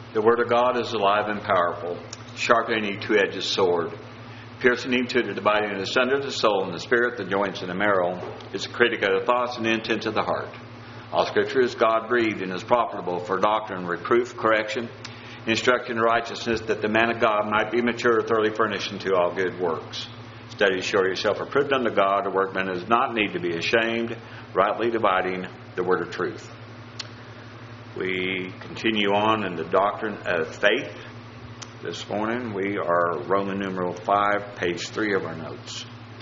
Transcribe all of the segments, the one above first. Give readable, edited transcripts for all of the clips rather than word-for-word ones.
The Word of God is alive and powerful, sharper than any two-edged sword, piercing into the dividing asunder of the soul and the spirit, the joints and the marrow. It's a critic of the thoughts and the intents of the heart. All Scripture is God-breathed and is profitable for doctrine, reproof, correction, instruction in righteousness, that the man of God might be mature, thoroughly furnished unto all good works. Study to show yourself approved unto God, a workman does not need to be ashamed, rightly dividing the word of truth. We continue on in the doctrine of faith. This morning we are Roman numeral 5, page 3 of our notes.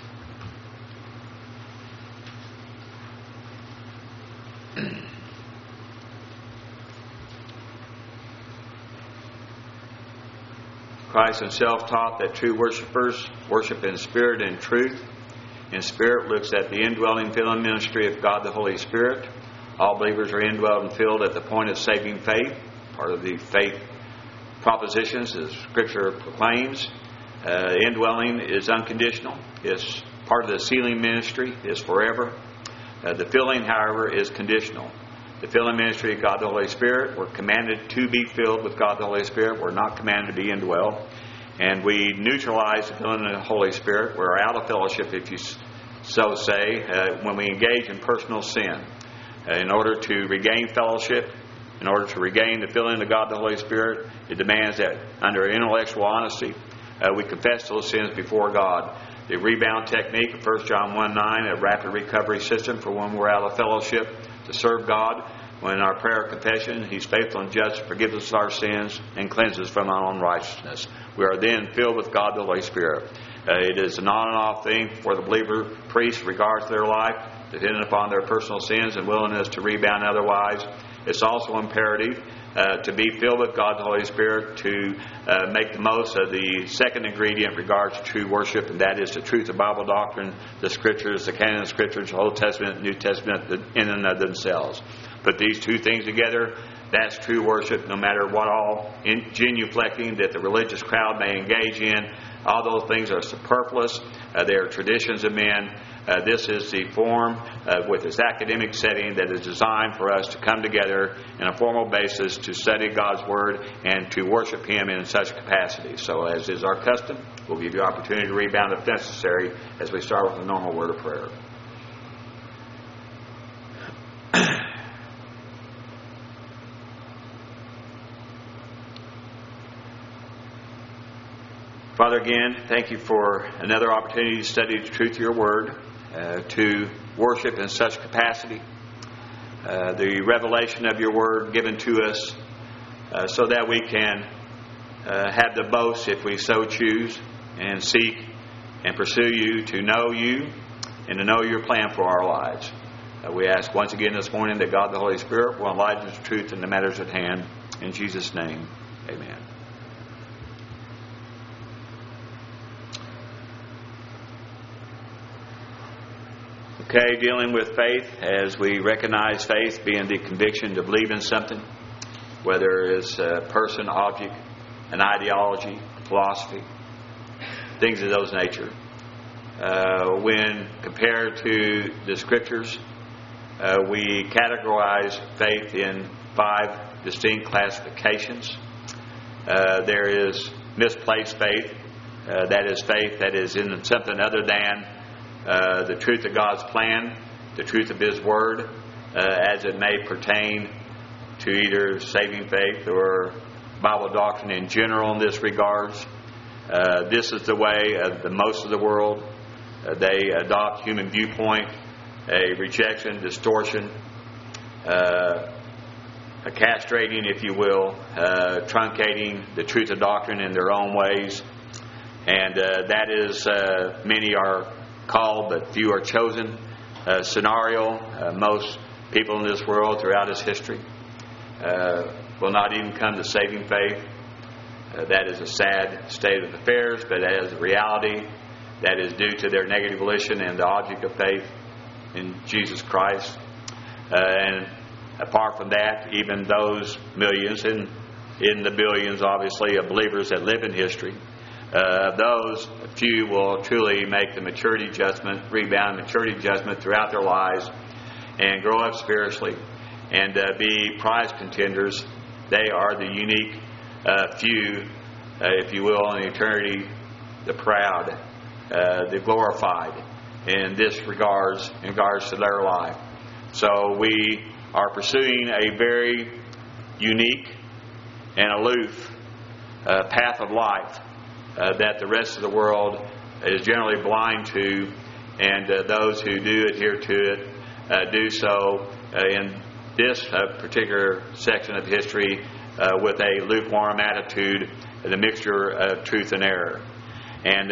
Christ himself taught that true worshipers worship in spirit and truth. In spirit looks at the indwelling, filling ministry of God the Holy Spirit. All believers are indwelled and filled at the point of saving faith. Part of the faith propositions, as Scripture proclaims. Indwelling is unconditional. It's part of the sealing ministry. It's forever. The filling, however, is conditional. The filling ministry of God the Holy Spirit, we're commanded to be filled with God the Holy Spirit. We're not commanded to be indwelled. And we neutralize the filling of the Holy Spirit. We're out of fellowship, if you so say, when we engage in personal sin. In order to regain fellowship, in order to regain the filling of God the Holy Spirit, it demands that under intellectual honesty, we confess those sins before God. The rebound technique of 1 John 1:9, a rapid recovery system for when we're out of fellowship to serve God. When our prayer of confession, He's faithful and just to forgive us our sins and cleanse us from our unrighteousness. We are then filled with God the Holy Spirit. It is an on and off thing for the believer priest in regards to their life, depending upon their personal sins and willingness to rebound otherwise. It's also imperative to be filled with God the Holy Spirit to make the most of the second ingredient in regards to true worship, and that is the truth of Bible doctrine, the Scriptures, the canon of Scriptures, the Old Testament, New Testament, in and of themselves. Put these two things together, that's true worship, no matter what all genuflecting that the religious crowd may engage in. All those things are superfluous. They are traditions of men. This is the form with its academic setting that is designed for us to come together in a formal basis to study God's Word and to worship Him in such capacity. So as is our custom, we'll give you opportunity to rebound if necessary as we start with a normal word of prayer. Father, again, thank you for another opportunity to study the truth of your Word, to worship in such capacity, the revelation of your Word given to us so that we can have the boast, if we so choose, and seek and pursue you, to know you and to know your plan for our lives. We ask once again this morning that God the Holy Spirit will enlighten the truth in the matters at hand. In Jesus' name, amen. Okay, dealing with faith, as we recognize faith being the conviction to believe in something, whether it's a person, object, an ideology, philosophy, things of those nature. When compared to the Scriptures, we categorize faith in 5 distinct classifications. There is misplaced faith. That is faith that is in something other than the truth of God's plan, the truth of His Word, as it may pertain to either saving faith or Bible doctrine in general in this regards. This is the way of the most of the world. They adopt human viewpoint, a rejection, distortion, a castrating, if you will, truncating the truth of doctrine in their own ways. And that is, many are called, but few are chosen scenario. Most people in this world throughout its history will not even come to saving faith. That is a sad state of affairs, but as a reality that is due to their negative volition and the object of faith in Jesus Christ. And apart from that, even those millions and in the billions, obviously, of believers that live in history, those few will truly make the maturity adjustment, rebound maturity adjustment throughout their lives and grow up spiritually and be prize contenders. They are the unique few, if you will, in eternity, the proud, the glorified, in regards to their life. So we are pursuing a very unique and aloof path of life that the rest of the world is generally blind to, and those who do adhere to it do so in this particular section of history with a lukewarm attitude, the mixture of truth and error. And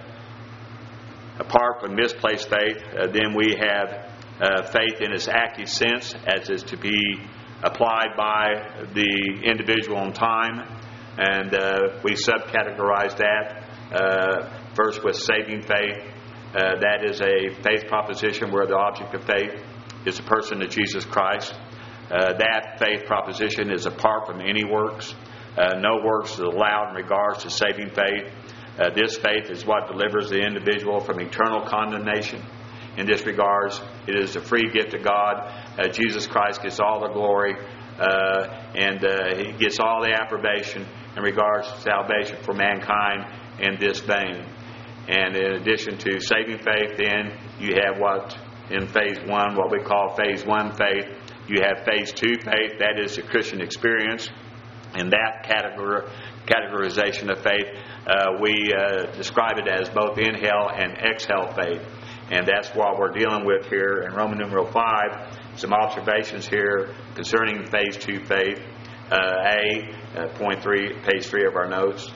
apart from misplaced faith, then we have faith in its active sense, as is to be applied by the individual in time. And we subcategorize that first with saving faith. That is a faith proposition where the object of faith is the person of Jesus Christ. That faith proposition is apart from any works. No works is allowed in regards to saving faith. This faith is what delivers the individual from eternal condemnation. In this regards, it is a free gift of God. Jesus Christ gets all the glory, and He gets all the approbation in regards to salvation for mankind in this vein. And in addition to saving faith, then you have what in phase 1, what we call phase 1 faith. You have phase 2 faith, that is the Christian experience. In that categorization of faith, we describe it as both inhale and exhale faith. And that's what we're dealing with here in Roman numeral 5. Some observations here concerning phase 2 faith. Point 3, page 3 of our notes.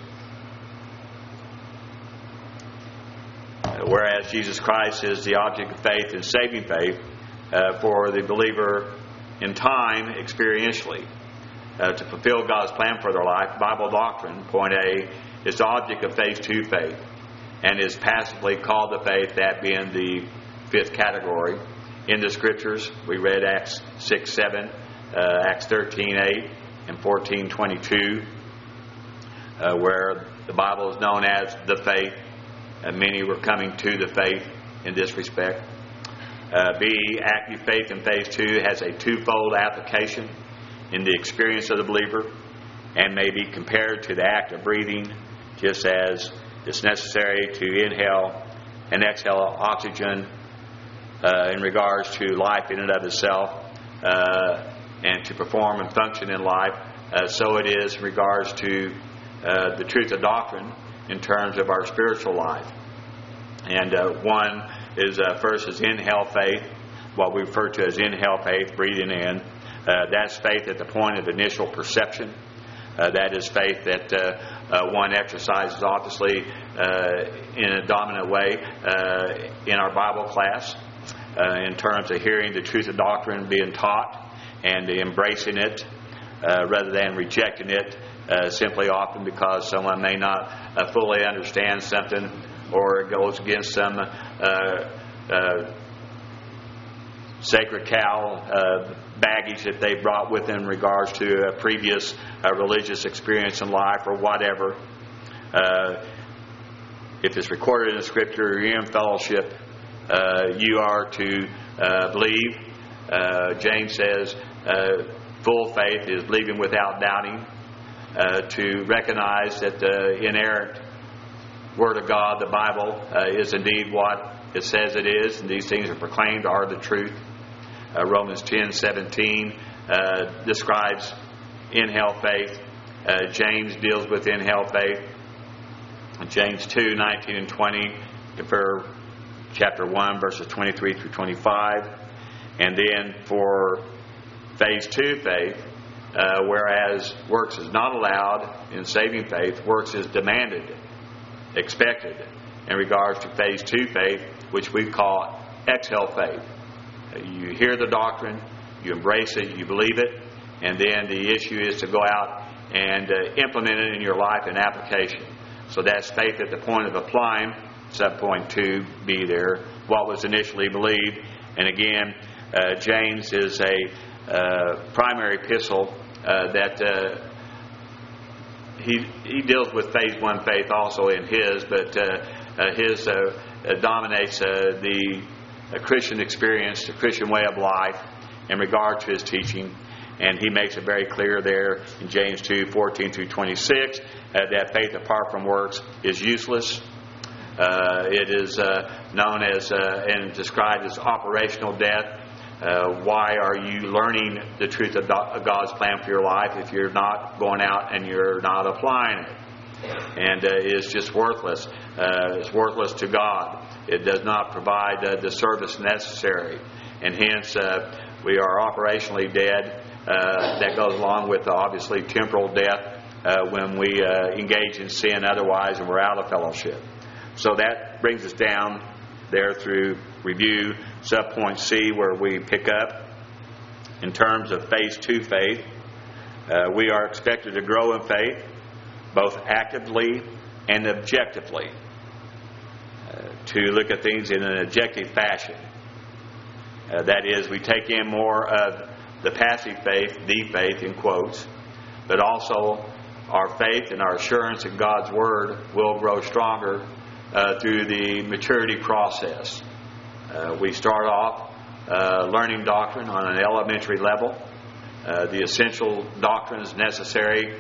Whereas Jesus Christ is the object of faith and saving faith for the believer in time experientially. To fulfill God's plan for their life, Bible doctrine, point A, is the object of phase 2 faith and is passively called the faith, that being the fifth category. In the Scriptures, we read Acts 6:7, Acts 13:8, and 14:22, where the Bible is known as the faith, and many were coming to the faith in this respect. B, active faith in phase 2 has a twofold application in the experience of the believer and may be compared to the act of breathing, just as it's necessary to inhale and exhale oxygen in regards to life in and of itself and to perform and function in life. So it is in regards to the truth of doctrine in terms of our spiritual life. And one is first is inhale faith, what we refer to as inhale faith, breathing in. That's faith at the point of initial perception. That is faith that one exercises obviously in a dominant way in our Bible class in terms of hearing the truth of doctrine being taught and embracing it rather than rejecting it simply often because someone may not fully understand something or it goes against some sacred cow baggage that they brought with them in regards to a previous religious experience in life or whatever. If it's recorded in the Scripture, you're in fellowship, you are to believe. James says full faith is believing without doubting, to recognize that the inerrant Word of God, the Bible, is indeed what it says it is, and these things are proclaimed are the truth. Romans 10:17 describes inhale faith. James deals with inhale faith. James 2:19 and 20, compare chapter 1, verses 23 through 25. And then for phase 2 faith, whereas works is not allowed in saving faith, works is demanded, expected in regards to phase 2 faith, which we call exhale faith. You hear the doctrine, you embrace it, you believe it, and then the issue is to go out and implement it in your life in application. So that's faith at the point of applying, subpoint 2b there, what was initially believed. And again, James is a primary epistle that he deals with phase 1 faith also in his, but his dominates the Christian experience, the Christian way of life in regard to his teaching. And he makes it very clear there in James 2:14 through 26 that faith apart from works is useless. It is known as and described as operational death. Why are you learning the truth of God's plan for your life if you're not going out and you're not applying it? And it is just worthless. It's worthless to God. It does not provide the service necessary. And hence, we are operationally dead. That goes along with obviously temporal death when we engage in sin otherwise and we're out of fellowship. So that brings us down there through review, subpoint C, where we pick up in terms of phase 2 faith. We are expected to grow in faith, both actively and objectively, to look at things in an objective fashion. That is, we take in more of the passive faith, the faith in quotes, but also our faith and our assurance in God's Word will grow stronger through the maturity process. We start off learning doctrine on an elementary level, the essential doctrines necessary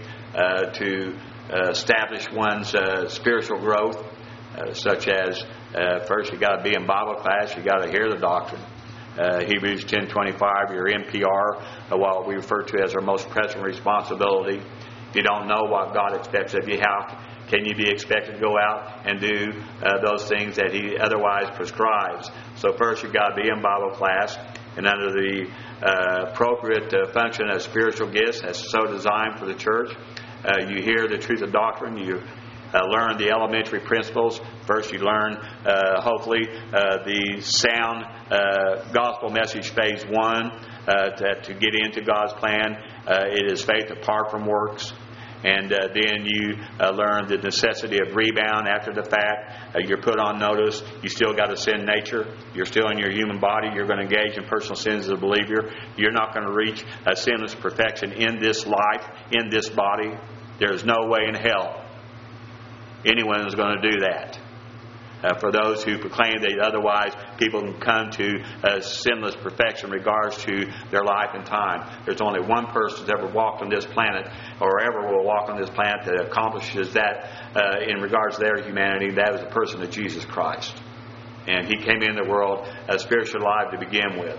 to establish one's spiritual growth, such as first you got to be in Bible class, you got to hear the doctrine. Hebrews 10:25, your MPR, what we refer to as our most pressing responsibility. If you don't know what God expects of you, how can you be expected to go out and do those things that He otherwise prescribes? So first you've got to be in Bible class, and under the appropriate function of spiritual gifts as so designed for the church, you hear the truth of doctrine, you learn the elementary principles. First you learn, hopefully, the sound gospel message phase 1, to get into God's plan. It is faith apart from works. And then you learn the necessity of rebound after the fact. You're put on notice. You still got a sin nature. You're still in your human body. You're going to engage in personal sins as a believer. You're not going to reach a sinless perfection in this life, in this body. There's no way in hell anyone is going to do that. For those who proclaim that otherwise people can come to sinless perfection in regards to their life and time. There's only one person that's ever walked on this planet or ever will walk on this planet that accomplishes that in regards to their humanity. That is the person of Jesus Christ. And He came into the world spiritually alive to begin with.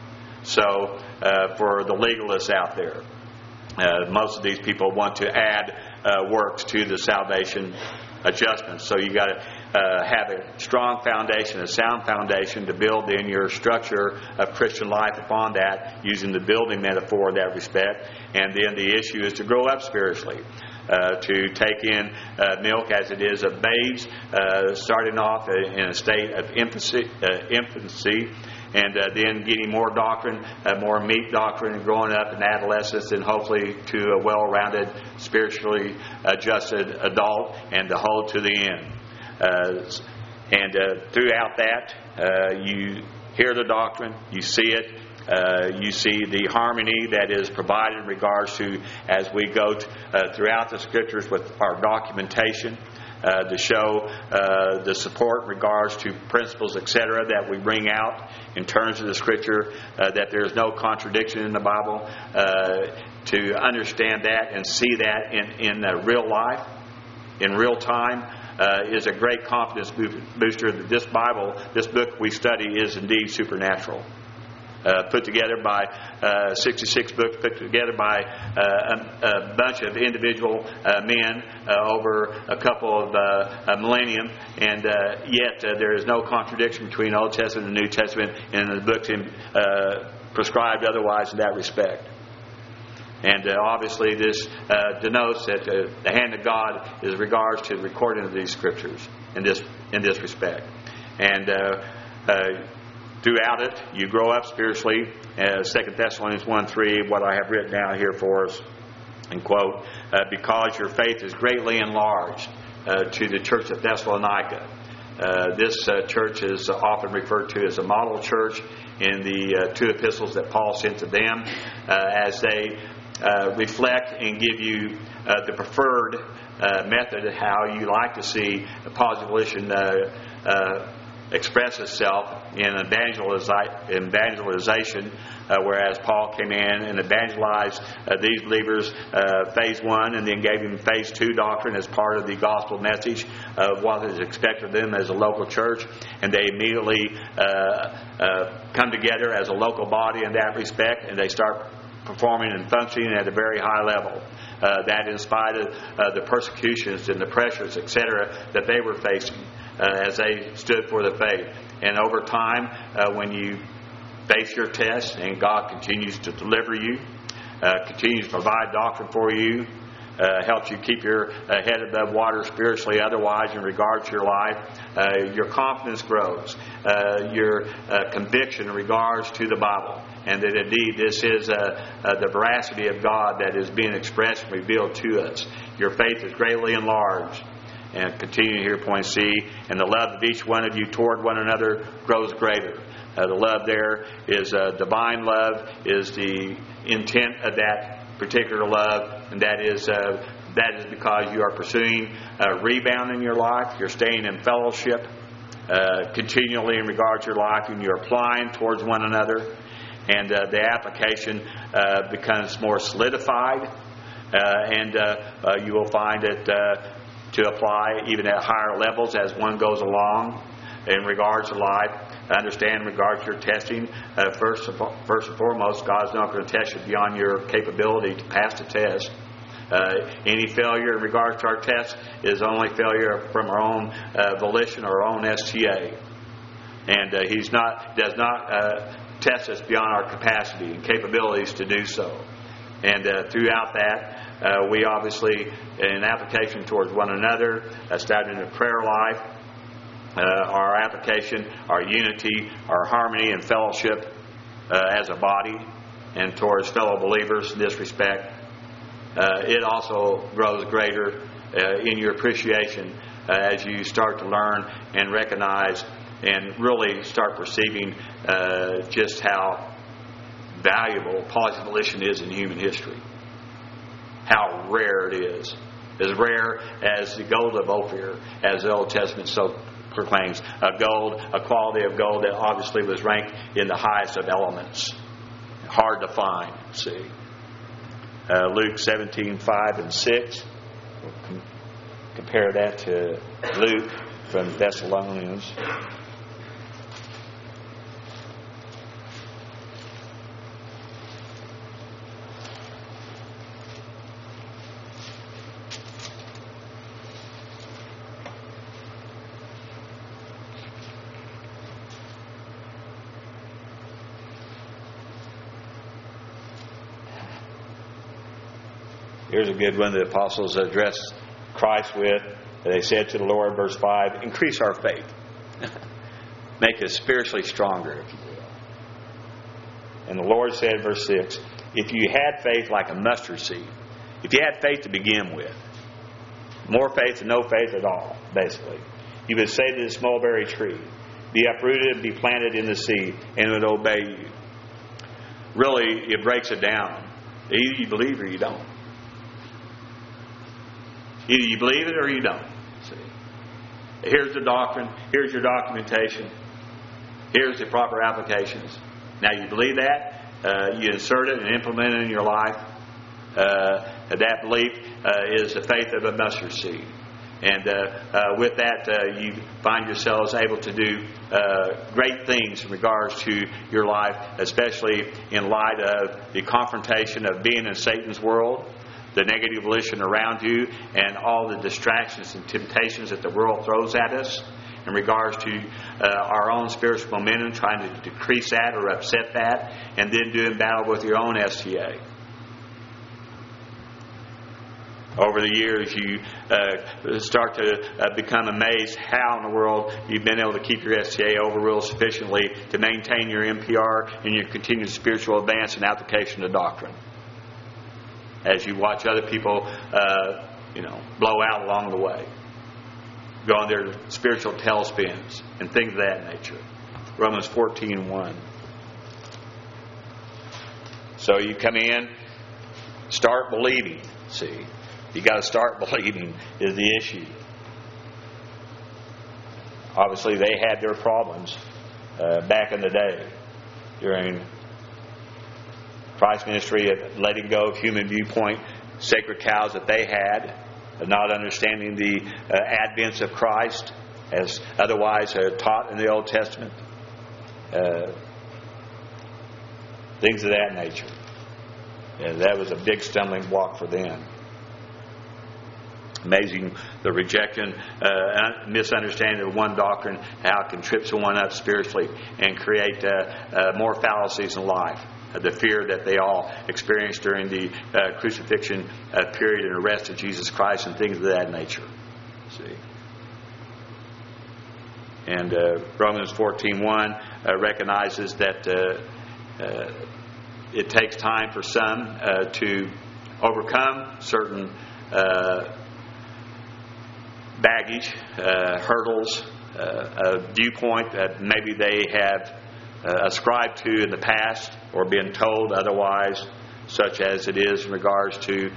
So for the legalists out there, most of these people want to add works to the salvation adjustments. So you got to have a strong foundation, a sound foundation to build in your structure of Christian life upon that, using the building metaphor in that respect. And then the issue is to grow up spiritually, to take in milk as it is of babes, starting off in a state of infancy, and then getting more doctrine, more meat doctrine, and growing up in adolescence, and hopefully to a well-rounded, spiritually adjusted adult, and to hold to the end. And throughout that, you hear the doctrine, you see it, you see the harmony that is provided in regards to, as we go throughout the Scriptures with our documentation, to show the support in regards to principles, etc., that we bring out in terms of the Scripture, that there is no contradiction in the Bible, to understand that and see that in real life, in real time, is a great confidence booster that this book we study is indeed supernatural. Put together by 66 books, put together by a bunch of individual men over a couple of millennium, and yet there is no contradiction between Old Testament and New Testament, and the books prescribed otherwise in that respect. And obviously this denotes that the hand of God is in regards to the recording of these Scriptures in this respect. And throughout it, you grow up spiritually. 2 Thessalonians 1:3, what I have written down here for us, and quote, because your faith is greatly enlarged to the church of Thessalonica. This church is often referred to as a model church in the 2 epistles that Paul sent to them, as they reflect and give you the preferred method of how you like to see a positive volition express itself in evangelization whereas Paul came in and evangelized these believers phase 1, and then gave them phase 2 doctrine as part of the gospel message of what is expected of them as a local church, and they immediately come together as a local body in that respect, and they start performing and functioning at a very high level. That in spite of the persecutions and the pressures, etc., that they were facing as they stood for the faith. And over time, when you face your test and God continues to deliver you, continues to provide doctrine for you, helps you keep your head above water spiritually, otherwise in regards to your life, your confidence grows, your conviction in regards to the Bible, and that indeed this is the veracity of God that is being expressed and revealed to us. Your faith is greatly enlarged. And continue here, point C, and the love of each one of you toward one another grows greater. The love there is divine love, is the intent of that particular love, and that is because you are pursuing a rebound in your life. You're staying in fellowship continually in regard to your life, and you're applying towards one another, and the application becomes more solidified, and you will find it to apply even at higher levels as one goes along in regards to life. Understand in regards to your testing, first and foremost, God's not going to test you beyond your capability to pass the test. Any failure in regards to our test is only failure from our own volition or our own STA. And He does not test us beyond our capacity and capabilities to do so. And throughout that, we obviously, in application towards one another, starting a prayer life, our application, our unity, our harmony and fellowship as a body, and towards fellow believers in this respect, it also grows greater in your appreciation as you start to learn and recognize and really start perceiving just how valuable Pauline volition is in human history. How rare it is. As rare as the gold of Ophir, as the Old Testament so proclaims. A quality of gold that obviously was ranked in the highest of elements. Hard to find, see. Luke 17:5 and 6. We'll compare that to Luke from Thessalonians. Here's a good one the apostles addressed Christ with. They said to the Lord, verse 5, increase our faith. Make us spiritually stronger, if you will. And the Lord said, verse 6, if you had faith like a mustard seed, if you had faith to begin with, more faith than no faith at all, basically, you would say to this mulberry tree, be uprooted and be planted in the sea, and it would obey you. Really, it breaks it down. Either you believe or you don't. Either you believe it or you don't. See? Here's the doctrine. Here's your documentation. Here's the proper applications. Now you believe that. You insert it and implement it in your life. That belief is the faith of a mustard seed. And with that, you find yourselves able to do great things in regards to your life, especially in light of the confrontation of being in Satan's world, the negative volition around you, and all the distractions and temptations that the world throws at us in regards to our own spiritual momentum, trying to decrease that or upset that, and then doing battle with your own STA. Over the years, you start to become amazed how in the world you've been able to keep your STA overruled sufficiently to maintain your MPR and your continued spiritual advance and application of doctrine. As you watch other people, blow out along the way, go on their spiritual tailspins and things of that nature. Romans 14:1. So you come in, start believing. See, you got to start believing is the issue. Obviously, they had their problems back in the day during Christ's ministry of letting go of human viewpoint, sacred cows that they had, of not understanding the advents of Christ as otherwise taught in the Old Testament. Things of that nature. And that was a big stumbling block for them. Amazing the rejection, misunderstanding of one doctrine, how it can trip someone up spiritually and create more fallacies in life. The fear that they all experienced during the crucifixion period and arrest of Jesus Christ and things of that nature. See. And Romans 14:1 recognizes that it takes time for some to overcome certain baggage, hurdles, a viewpoint that maybe they have ascribed to in the past or been told otherwise, such as it is in regards to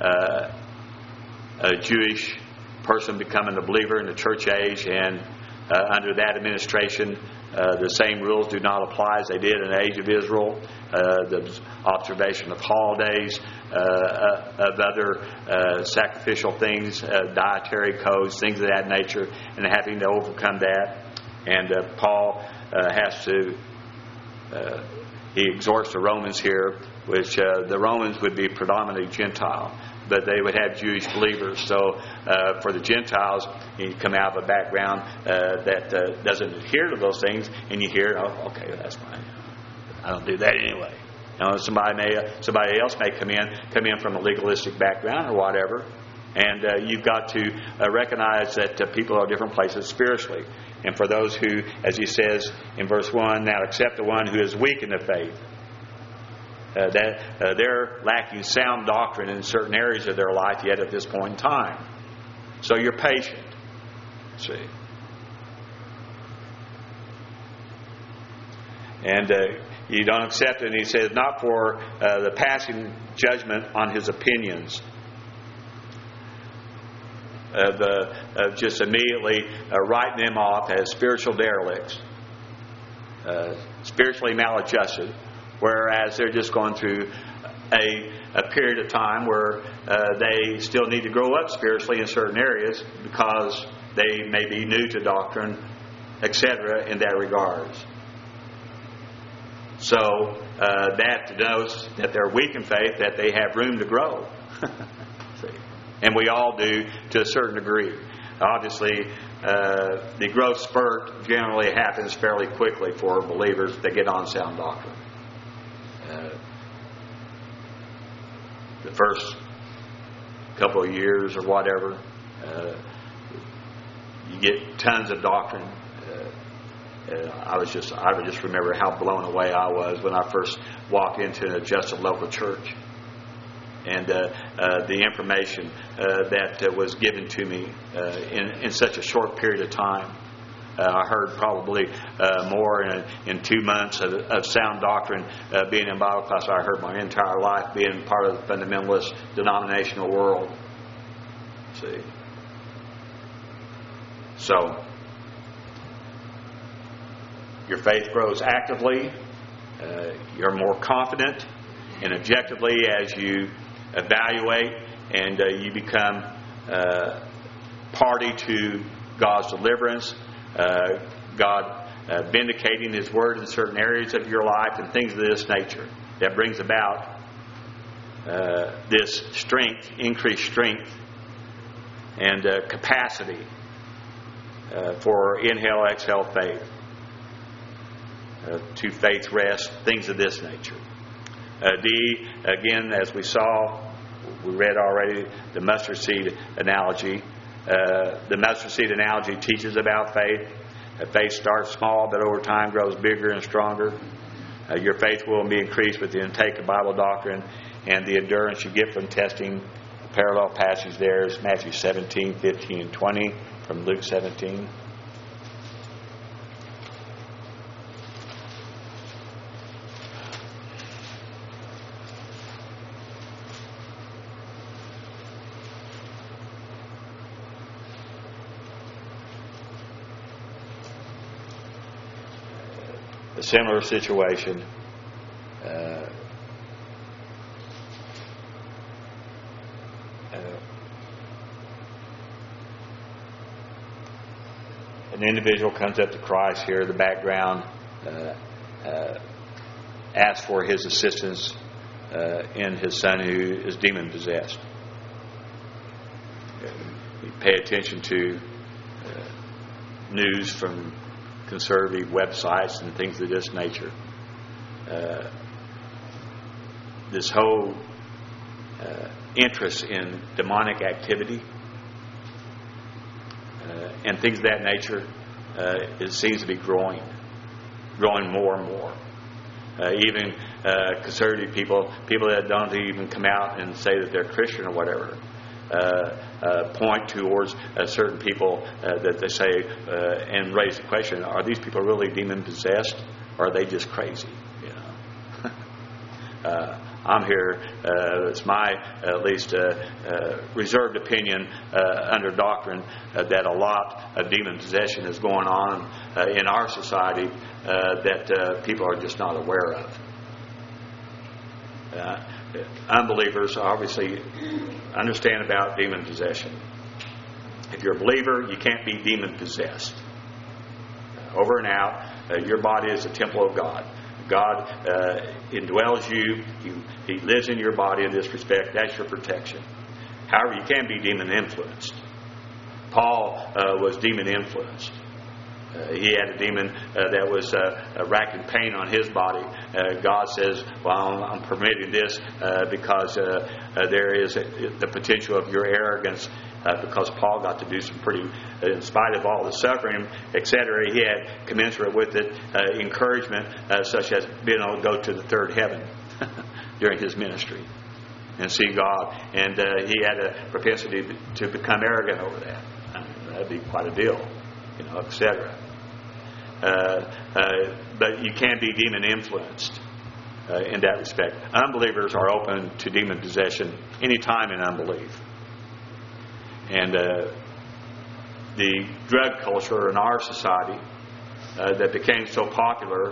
a Jewish person becoming a believer in the church age, and under that administration the same rules do not apply as they did in the age of Israel. The observation of holidays, of other sacrificial things, dietary codes, things of that nature, and having to overcome that. And Paul has to, he exhorts the Romans here, which the Romans would be predominantly Gentile, but they would have Jewish believers. So for the Gentiles, you come out of a background that doesn't adhere to those things, and you hear, oh, okay, that's fine. I don't do that anyway. Somebody else may come in from a legalistic background or whatever, and you've got to recognize that people are different places spiritually. And for those who, as he says in verse 1, now accept the one who is weak in the faith. That they're lacking sound doctrine in certain areas of their life yet at this point in time. So you're patient. See. And you don't accept it. And he says, not for the passing judgment on his opinions. Of just immediately writing them off as spiritual derelicts. Spiritually maladjusted. Whereas they're just going through a period of time where they still need to grow up spiritually in certain areas because they may be new to doctrine, etc. in that regards. So that denotes that they're weak in faith, that they have room to grow. And we all do to a certain degree. Obviously, the growth spurt generally happens fairly quickly for believers that get on sound doctrine. The first couple of years or whatever, you get tons of doctrine. I would just remember how blown away I was when I first walked into an adjusted local church, and the information that was given to me in such a short period of time. I heard probably more in 2 months of sound doctrine being in Bible class. I heard my entire life being part of the fundamentalist denominational world. See? So, your faith grows actively. You're more confident and objectively as you evaluate, and you become party to God's deliverance. God vindicating His Word in certain areas of your life and things of this nature that brings about this strength, increased strength and capacity for inhale, exhale faith, to faith rest, things of this nature. D, again, as we saw, we read already the mustard seed analogy. The mustard seed analogy teaches about faith. Faith starts small, but over time grows bigger and stronger. Your faith will be increased with the intake of Bible doctrine and the endurance you get from testing. The parallel passage there is Matthew 17, 15, and 20 from Luke 17. A similar situation. An individual comes up to Christ here, the background, asks for his assistance in his son who is demon-possessed. You pay attention to news from conservative websites and things of this nature. This whole interest in demonic activity and things of that nature, it seems to be growing more and more. Even conservative people that don't even come out and say that they're Christian or whatever, point towards certain people that they say and raise the question: are these people really demon possessed, or are they just crazy? I'm here. It's my at least reserved opinion under doctrine that a lot of demon possession is going on in our society that people are just not aware of. Unbelievers obviously understand about demon possession. If you're a believer, you can't be demon possessed. Over and out, your body is a temple of God. God indwells you. He lives in your body in this respect. That's your protection. However, you can be demon influenced. Paul was demon influenced. He had a demon that was racking pain on his body. God says, well, I'm permitting this because there is the potential of your arrogance, because Paul got to do some pretty, in spite of all the suffering, etc., he had commensurate with it encouragement such as being able to go to the third heaven during his ministry and see God. And he had a propensity to become arrogant over that. That'd be quite a deal, etc. But you can be demon influenced in that respect. Unbelievers are open to demon possession any time in unbelief. And the drug culture in our society that became so popular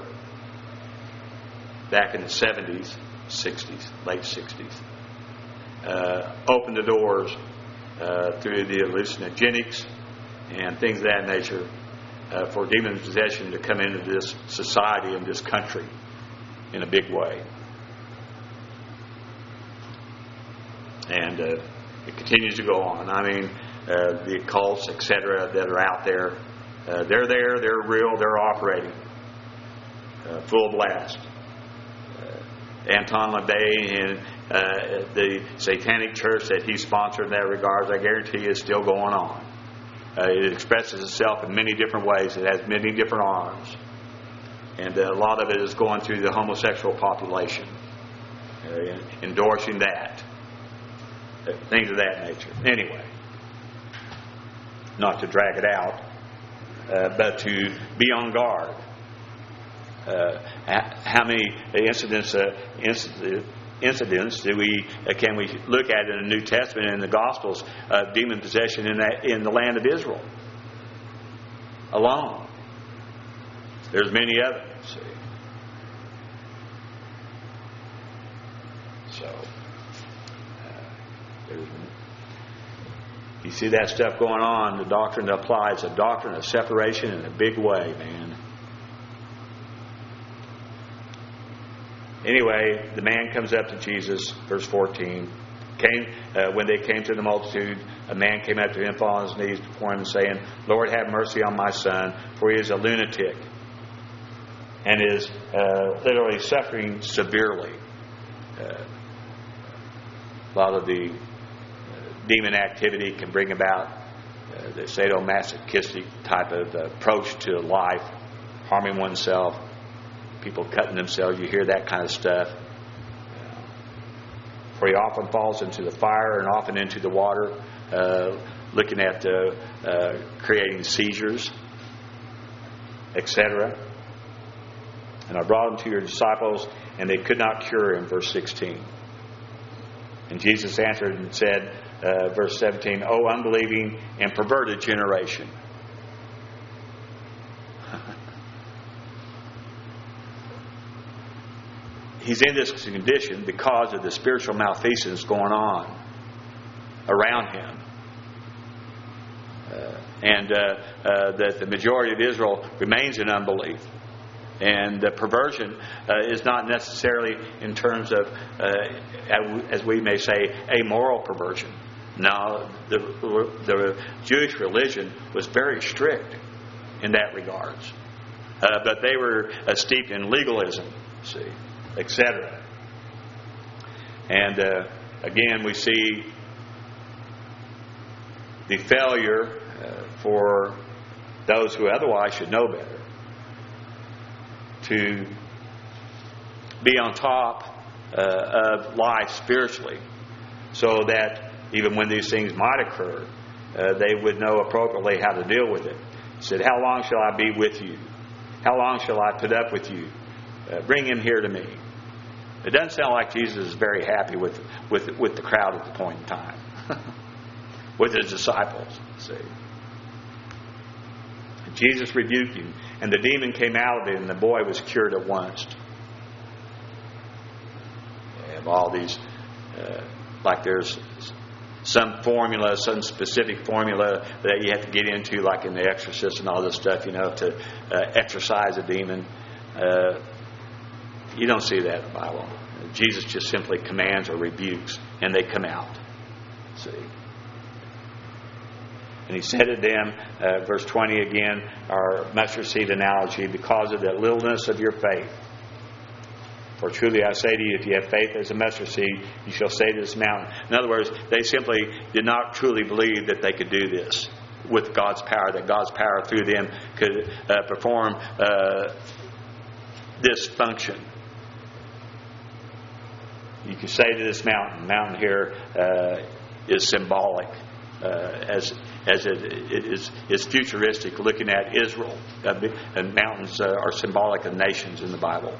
back in the 70s, 60s, late 60s, opened the doors through the hallucinogenics and things of that nature for demon possession to come into this society and this country in a big way. And it continues to go on. I mean, the occults, etc., that are out there, they're there, they're real, they're operating. Full blast. Anton LaVey and the Satanic Church that he sponsored in that regard, I guarantee you, is still going on. It expresses itself in many different ways. It has many different arms. And a lot of it is going through the homosexual population, endorsing that. Things of that nature. Anyway, not to drag it out, but to be on guard. How many incidents can we look at in the New Testament and in the Gospels of demon possession in the land of Israel alone? There's many of them. So you see that stuff going on. The doctrine that applies, a doctrine of separation in a big way, man. Anyway, the man comes up to Jesus, verse 14. When they came to the multitude, a man came up to him, falling on his knees before him, and saying, Lord, have mercy on my son, for he is a lunatic and is literally suffering severely. A lot of the demon activity can bring about the sadomasochistic type of approach to life, harming oneself, people cutting themselves. You hear that kind of stuff. For he often falls into the fire and often into the water, looking at creating seizures, etc. And I brought him to your disciples, and they could not cure him, verse 16. And Jesus answered and said, verse 17, O unbelieving and perverted generation. He's in this condition because of the spiritual malfeasance going on around him. And that the majority of Israel remains in unbelief. And the perversion is not necessarily in terms of, as we may say, a moral perversion. No, the Jewish religion was very strict in that regards. But they were steeped in legalism, see, etc. And again, we see the failure for those who otherwise should know better to be on top of life spiritually, so that even when these things might occur, they would know appropriately how to deal with it. He said, "How long shall I be with you? How long shall I put up with you? Bring him here to me." It doesn't sound like Jesus is very happy with the crowd at the point in time, with his disciples. See, Jesus rebuked him, and the demon came out of him, and the boy was cured at once. They have all these, like there's some formula, some specific formula that you have to get into, like in The Exorcist and all this stuff, to exorcise a demon. You don't see that in the Bible. Jesus just simply commands or rebukes, and they come out. See? And he said to them, verse 20 again, our mustard seed analogy, because of the littleness of your faith. For truly I say to you, if you have faith as a mustard seed, you shall say to this mountain. In other words, they simply did not truly believe that they could do this with God's power, that God's power through them could perform this function. You can say to this mountain here is symbolic, as it is futuristic, looking at Israel. And mountains are symbolic of nations in the Bible.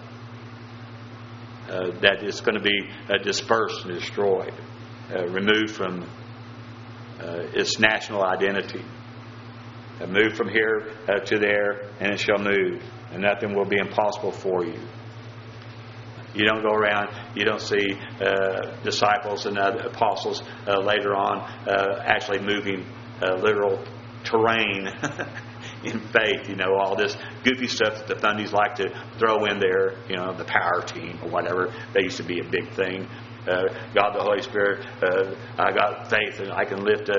That is going to be dispersed and destroyed, removed from its national identity. Move from here to there, and it shall move, and nothing will be impossible for you. You don't go around, you don't see disciples and other apostles later on actually moving literal terrain in faith, all this goofy stuff that the Thundys like to throw in there, the power team or whatever. They used to be a big thing. God the Holy Spirit, I got faith and I can lift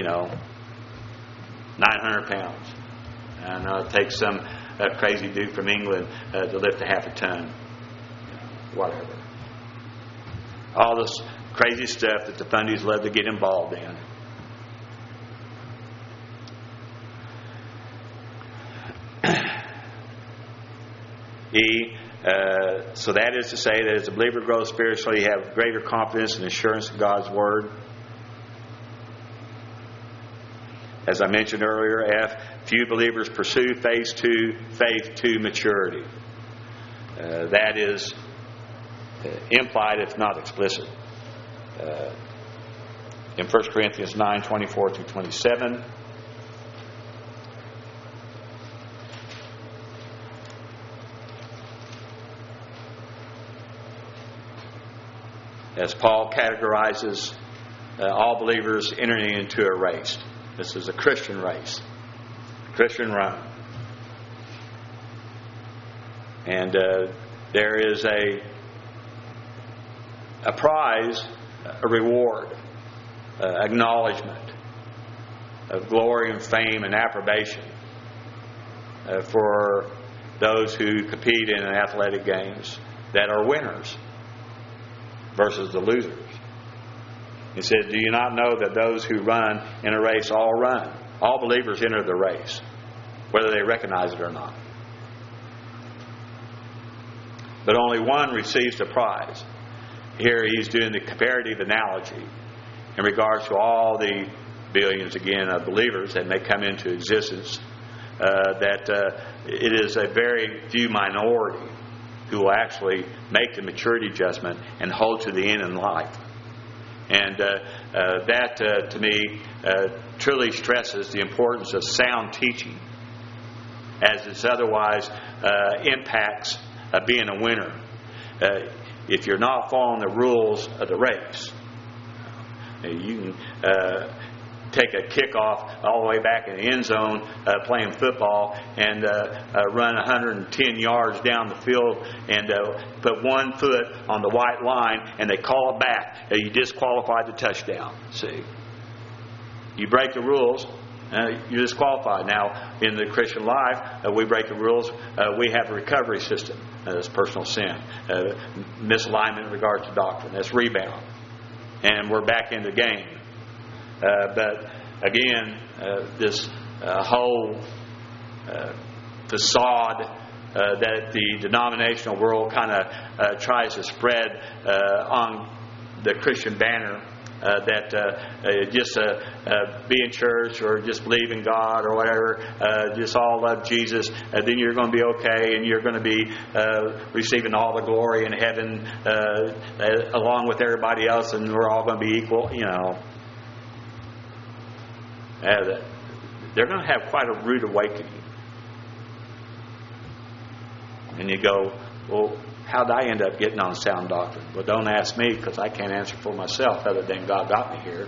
900 pounds. And it takes some crazy dude from England to lift a half a ton. Whatever. All this crazy stuff that the Thundys love to get involved in. So that is to say that as a believer grows spiritually, you have greater confidence and assurance in God's Word. As I mentioned earlier, few believers pursue faith to maturity. That is implied, if not explicit. In 1 Corinthians 9:24-27. As Paul categorizes all believers entering into a race. This is a Christian race. Christian run. And there is a prize, a reward, acknowledgement of glory and fame and approbation for those who compete in athletic games that are winners versus the losers. He said, "Do you not know that those who run in a race all run?" All believers enter the race, whether they recognize it or not. But only one receives the prize. Here he's doing the comparative analogy in regards to all the billions, again, of believers that may come into existence, that it is a very few minority who will actually make the maturity adjustment and hold to the end in life. And that, to me, truly stresses the importance of sound teaching, as it otherwise impacts being a winner. If you're not following the rules of the race, You can take a kickoff all the way back in the end zone playing football and run 110 yards down the field and put 1 foot on the white line, and they call it back. You disqualified the touchdown. See? You break the rules, you're disqualified. Now, in the Christian life, we break the rules. We have a recovery system. That's personal sin. Misalignment in regard to doctrine. That's rebound. And we're back in the game. But again, this whole facade that the denominational world kind of tries to spread on the Christian banner, that just be in church or just believe in God or whatever, just all love Jesus, then you're going to be okay and you're going to be receiving all the glory in heaven along with everybody else, and we're all going to be equal, you know. They're going to have quite a rude awakening. And you go, well, how did I end up getting on sound doctrine? Well, don't ask me, because I can't answer for myself other than God got me here.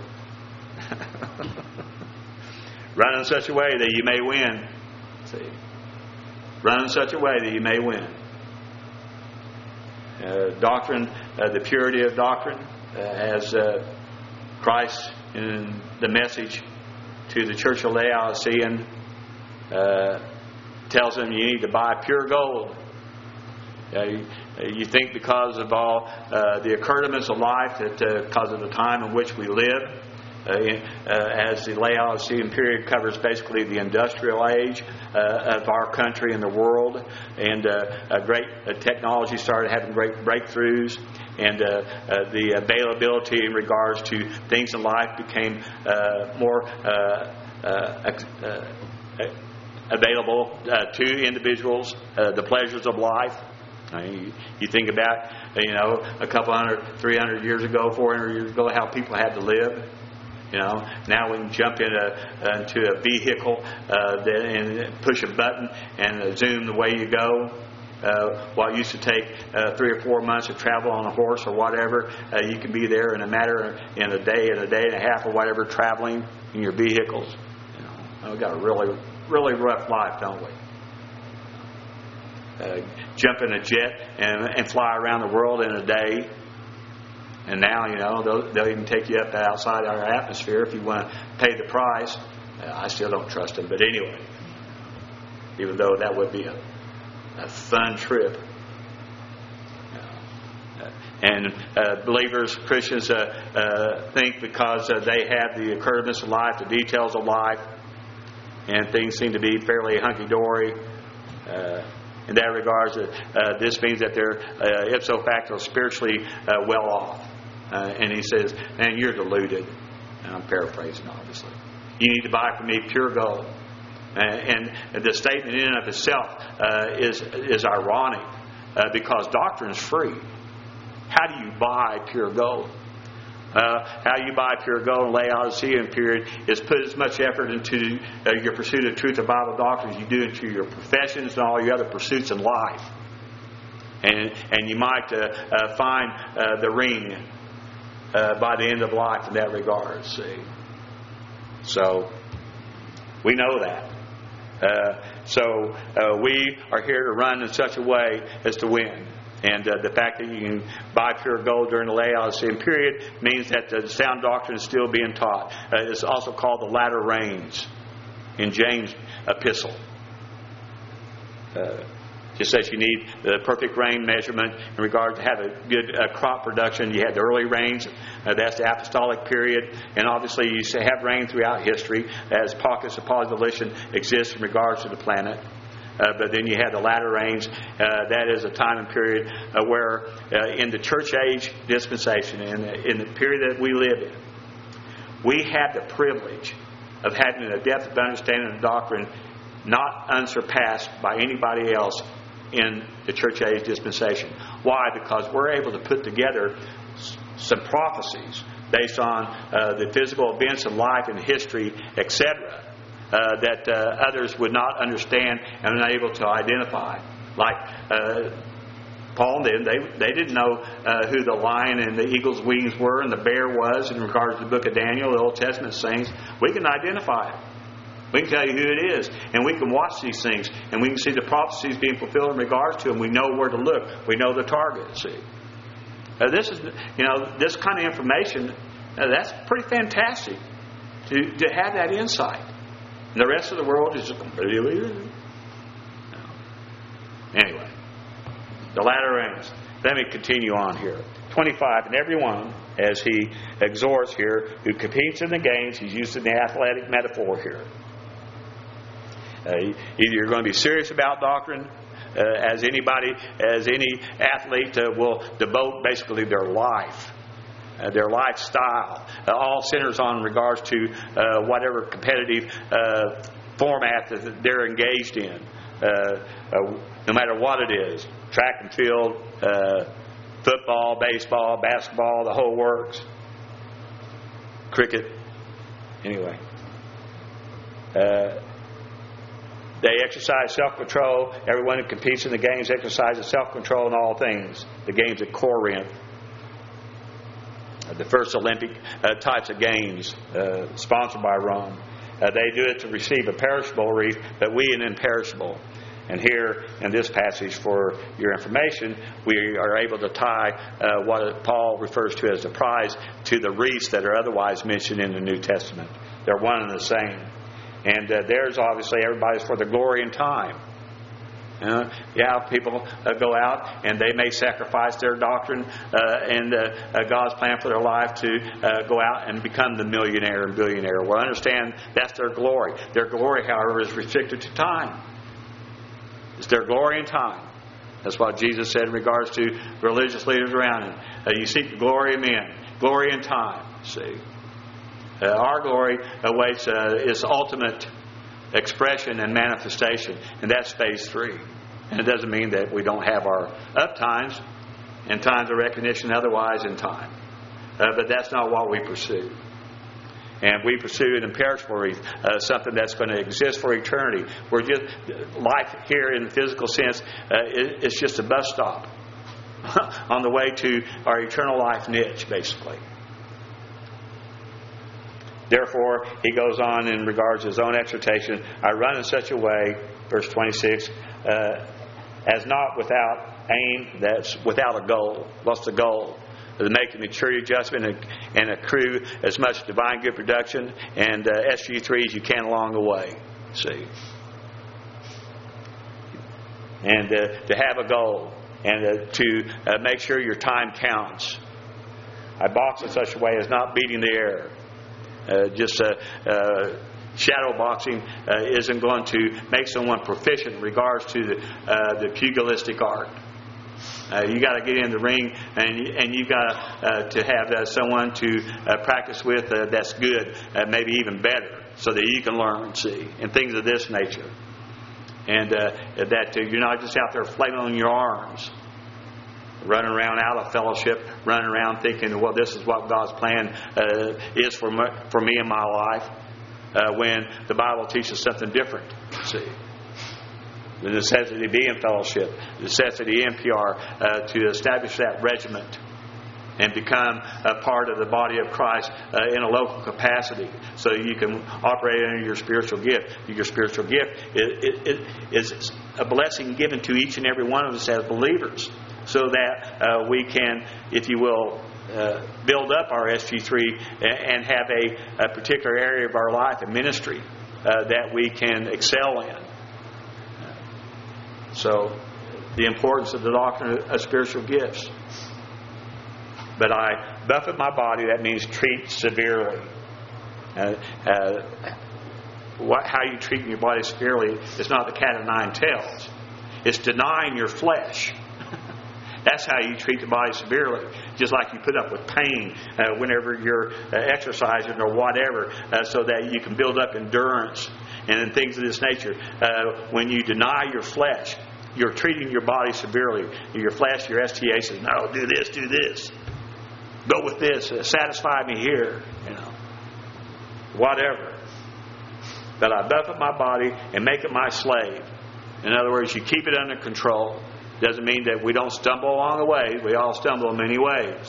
Run in such a way that you may win. See? Run in such a way that you may win. Doctrine, the purity of doctrine, as Christ in the message to the church of Laodicean tells them you need to buy pure gold. You think because of all the occurrences of life, that because of the time in which we live, as the Laodicean period covers basically the industrial age of our country and the world, and great technology started having great breakthroughs, and the availability in regards to things in life became more available to individuals, the pleasures of life. You think about, a couple 100, 300 years ago, 400 years ago, how people had to live. Now we can jump into a vehicle and push a button and zoom the way you go. What used to take 3 or 4 months to travel on a horse or whatever, you can be there in a day and a half or whatever, traveling in your vehicles. We've got a really, really rough life, don't we? Jump in a jet and fly around the world in a day. And now, they'll even take you up outside our atmosphere if you want to pay the price. I still don't trust them. But anyway, even though that would be a fun trip. And believers, Christians, think because they have the occurrences of life, the details of life, and things seem to be fairly hunky-dory. In that regards, this means that they're ipso facto spiritually well off. And he says, man, you're deluded. And I'm paraphrasing, obviously. You need to buy from me pure gold. And the statement in and of itself is ironic because doctrine is free. How do you buy pure gold? How you buy pure gold in the Laodicean period is put as much effort into your pursuit of truth of Bible doctrine as you do into your professions and all your other pursuits in life. And you might find the ring by the end of life in that regard. See, so we know that. So we are here to run in such a way as to win. And the fact that you can buy pure gold during the Laodicean period means that the sound doctrine is still being taught. It's also called the latter rains in James' epistle. Just as you need the perfect rain measurement in regard to have a good crop production, you had the early rains. That's the apostolic period. And obviously you have rain throughout history as pockets of population exist in regards to the planet. But then you had the latter rains. That is a time and period where in the church age dispensation, in the period that we live in, we have the privilege of having a depth of understanding of doctrine not unsurpassed by anybody else in the church age dispensation. Why? Because we're able to put together some prophecies based on the physical events of life and history, etc., that others would not understand and unable to identify. Like Paul and them, they didn't know who the lion and the eagle's wings were and the bear was in regards to the book of Daniel, the Old Testament saints. We can identify it. We can tell you who it is. And we can watch these things. And we can see the prophecies being fulfilled in regards to them. We know where to look. We know the target. See, this is, this kind of information, that's pretty fantastic to have that insight. And the rest of the world is just completely... Anyway, the latter rains. Let me continue on here. 25, and everyone, as he exhorts here, who competes in the games, he's using the athletic metaphor here. Either you're going to be serious about doctrine, as any athlete will devote basically their life, their lifestyle, all centers on regards to whatever competitive format that they're engaged in, no matter what it is, track and field, football, baseball, basketball, the whole works, cricket, anyway. They exercise self-control. Everyone who competes in the games exercises self-control in all things. The games at Corinth, the first Olympic types of games sponsored by Rome. They do it to receive a perishable wreath, but we an imperishable. And here in this passage, for your information, we are able to tie what Paul refers to as the prize to the wreaths that are otherwise mentioned in the New Testament. They're one and the same. And there's obviously everybody's for the glory and time. People go out and they may sacrifice their doctrine and God's plan for their life to go out and become the millionaire and billionaire. Well, understand that's their glory. Their glory, however, is restricted to time. It's their glory and time. That's what Jesus said in regards to religious leaders around him. You seek the glory of men, glory and time. See, our glory awaits its ultimate expression and manifestation, and that's phase 3. And it doesn't mean that we don't have our up times and times of recognition otherwise in time, but that's not what we pursue. And we pursue an imperishable wreath, something that's going to exist for eternity. We're just life here in the physical sense. It's just a bus stop on the way to our eternal life niche, basically. Therefore, he goes on in regards to his own exhortation. I run in such a way, verse 26, as not without aim, that's without a goal. What's the goal? To make a maturity adjustment and accrue as much divine good production and SG3 as you can along the way. See? And to have a goal and to make sure your time counts. I box in such a way as not beating the air. Shadow boxing isn't going to make someone proficient in regards to the pugilistic art. You got to get in the ring, and you got to have someone to practice with that's good, maybe even better, so that you can learn, see, and things of this nature. And that you're not just out there flailing your arms, running around out of fellowship, running around thinking, well, this is what God's plan is for me in my life, when the Bible teaches something different, see. The necessity to be in fellowship, the necessity in PR, to establish that regiment and become a part of the body of Christ in a local capacity, so you can operate under your spiritual gift. Your spiritual gift is a blessing given to each and every one of us as believers, so that we can, if you will, build up our SG3 and have a particular area of our life and ministry that we can excel in. So, the importance of the doctrine of spiritual gifts. But I buffet my body, that means treat severely. How you treat your body severely is not the cat of nine tails. It's denying your flesh. That's how you treat the body severely. Just like you put up with pain whenever you're exercising or whatever, so that you can build up endurance and things of this nature. When you deny your flesh, you're treating your body severely. Your flesh, your STA says, no, do this. Go with this. Satisfy me here. Whatever. But I buffet my body and make it my slave. In other words, you keep it under control. Doesn't mean that we don't stumble along the way. We all stumble in many ways.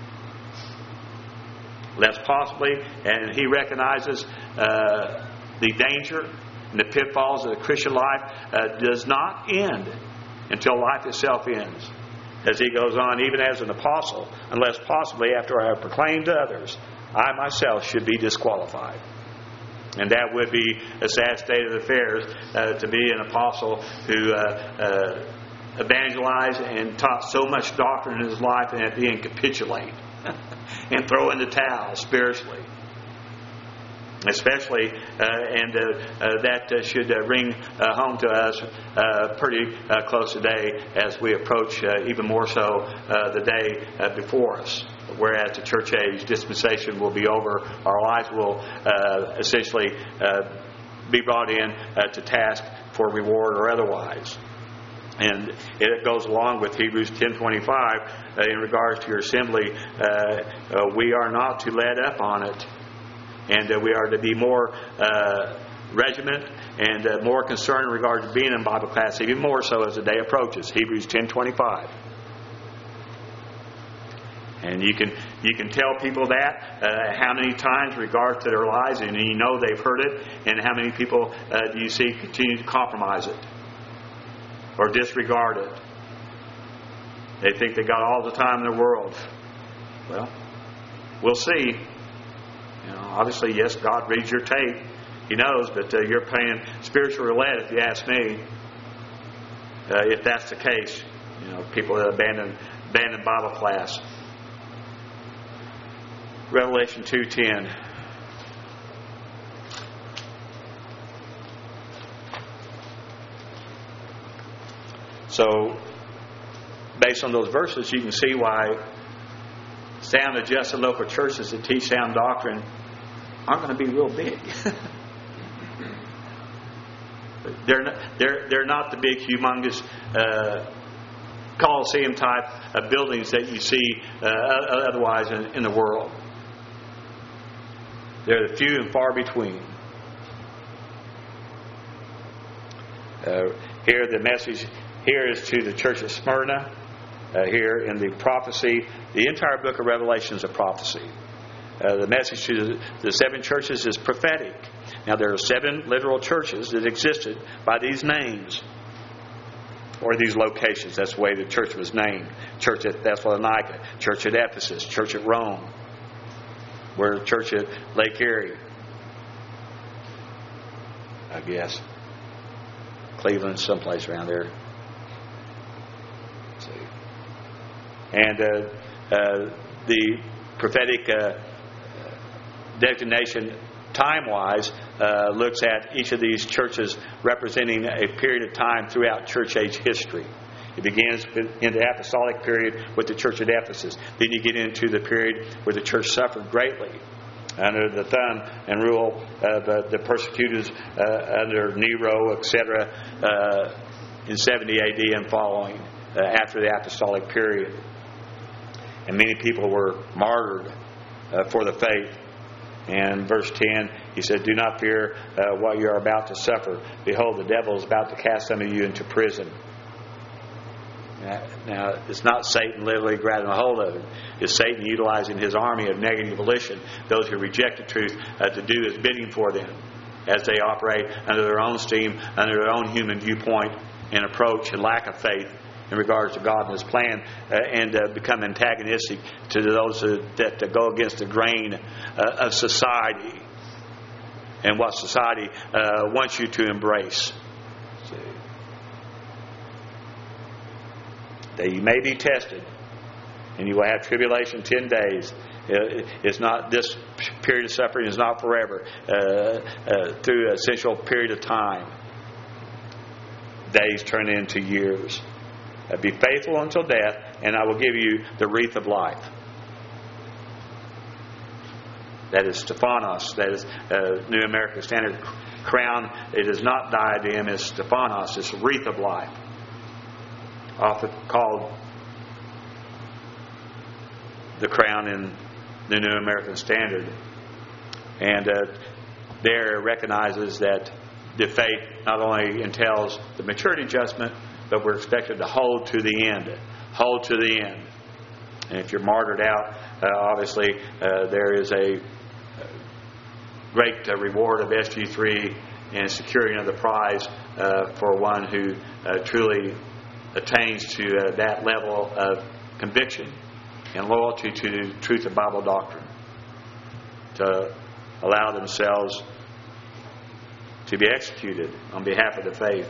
Less possibly, and he recognizes the danger and the pitfalls of the Christian life does not end until life itself ends. As he goes on, even as an apostle, unless possibly after I have proclaimed to others, I myself should be disqualified. And that would be a sad state of affairs to be an apostle who evangelized and taught so much doctrine in his life and at the end capitulate and throw in the towel spiritually. Especially, that should ring home to us pretty close today as we approach even more so the day before us. Whereas the church age dispensation will be over, our lives will essentially be brought in to task for reward or otherwise. And it goes along with Hebrews 10:25 in regards to your assembly. We are not to let up on it. And we are to be more regiment and more concerned in regard to being in Bible class, even more so as the day approaches. Hebrews 10:25. And you can tell people that how many times in regard to their lives, and you know they've heard it, and how many people do you see continue to compromise it or disregard it. They think they got all the time in the world. Well, we'll see. Obviously, yes, God reads your tape. He knows, but you're playing spiritual roulette, if you ask me. If that's the case, people that abandon Bible class. Revelation 2:10. So, based on those verses, you can see why sound adjusted local churches that teach sound doctrine aren't going to be real big. They're not the big, humongous Coliseum type of buildings that you see otherwise in the world. They're few and far between. Here the message here is to the church of Smyrna. Here in the prophecy, the entire book of Revelation is a prophecy. The message to the 7 churches is prophetic. Now there are 7 literal churches that existed by these names or these locations. That's the way the church was named. Church at Thessalonica, church at Ephesus, church at Rome, where church at Lake Erie, I guess. Cleveland, someplace around there. Let's see. And the prophetic designation time-wise looks at each of these churches representing a period of time throughout church age history. It begins in the apostolic period with the church at Ephesus. Then you get into the period where the church suffered greatly under the thumb and rule of the persecutors under Nero, etc., in 70 A.D. and following, after the apostolic period. And many people were martyred for the faith. And verse 10, he said, "Do not fear what you are about to suffer. Behold, the devil is about to cast some of you into prison." Now, it's not Satan literally grabbing a hold of him. It's Satan utilizing his army of negative volition, those who reject the truth, to do his bidding for them as they operate under their own steam, under their own human viewpoint and approach and lack of faith in regards to God and His plan, and become antagonistic to those that go against the grain of society and what society wants you to embrace. That you may be tested, and you will have tribulation 10 days. It's not, this period of suffering is not forever. Through a essential period of time, days turn into years. Be faithful until death, and I will give you the wreath of life. That is Stephanos. That is New American Standard crown. It is not diadem. It's Stephanos. It's wreath of life. Often called the crown in the New American Standard. And there recognizes that the faith not only entails the maturity adjustment, but we're expected to hold to the end. Hold to the end. And if you're martyred out, obviously there is a great reward of SG3 and securing of the prize for one who truly attains to that level of conviction and loyalty to the truth of Bible doctrine, to allow themselves to be executed on behalf of the faith.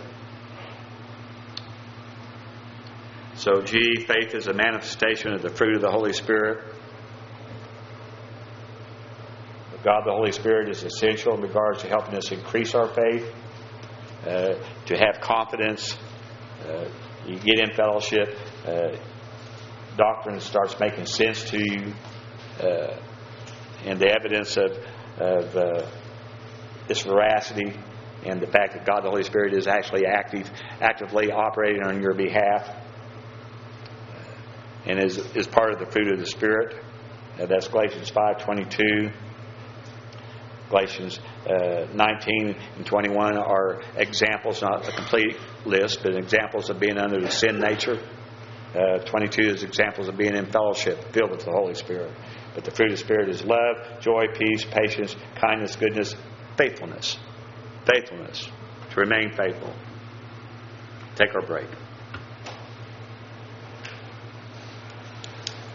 So G, faith is a manifestation of the fruit of the Holy Spirit. God the Holy Spirit is essential in regards to helping us increase our faith, to have confidence. You get in fellowship, doctrine starts making sense to you, and the evidence of its veracity and the fact that God the Holy Spirit is actually actively operating on your behalf, and is part of the fruit of the Spirit. That's Galatians 5:22. Galatians 19 and 21 are examples, not a complete list, but examples of being under the sin nature. 22 is examples of being in fellowship, filled with the Holy Spirit. But the fruit of the Spirit is love, joy, peace, patience, kindness, goodness, faithfulness. Faithfulness. To remain faithful. Take our break.